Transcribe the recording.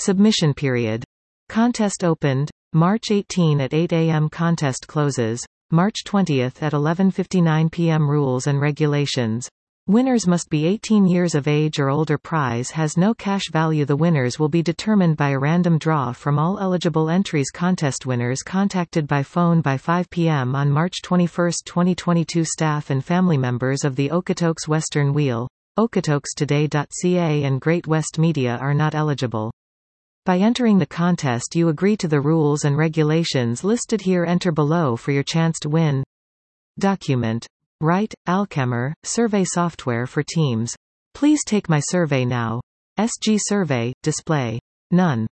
Submission period. Contest opened March 18 at 8 a.m. Contest closes March 20 at 11:59 p.m. Rules and regulations. Winners must be 18 years of age or older. Prize has no cash value. The winners will be determined by a random draw from all eligible entries. Contest winners contacted by phone by 5 p.m. on March 21, 2022. Staff and family members of the Okotoks Western Wheel, OkotoksToday.ca and Great West Media are not eligible. By entering the contest you agree to the rules and regulations listed here. Enter below for your chance to win. Document. Write, Alchemer, survey software for teams. Please take my survey now. SG survey, display. None.